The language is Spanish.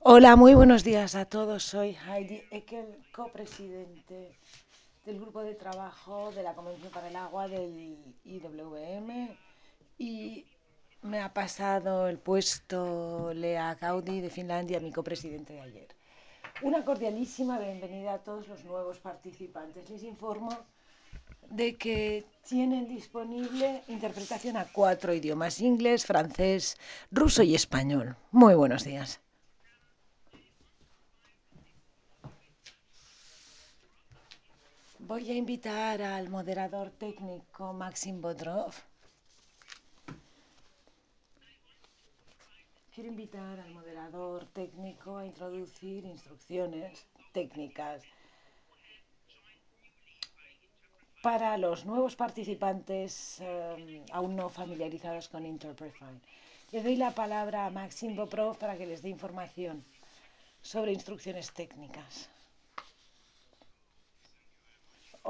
Hola, muy buenos días a todos. Soy Heidi Eckel, copresidente del grupo de trabajo de la Convención para el Agua del IWM y me ha pasado el puesto Lea Gaudi de Finlandia, mi copresidente de ayer. Una cordialísima bienvenida a todos los nuevos participantes. Les informo de que tienen disponible interpretación a 4 idiomas: inglés, francés, ruso y español. Muy buenos días. Voy a invitar al moderador técnico Maxim Bodrov. Quiero invitar al moderador técnico a introducir instrucciones técnicas para los nuevos participantes aún no familiarizados con Interprefine. Le doy la palabra a Maxim Bobrov para que les dé información sobre instrucciones técnicas.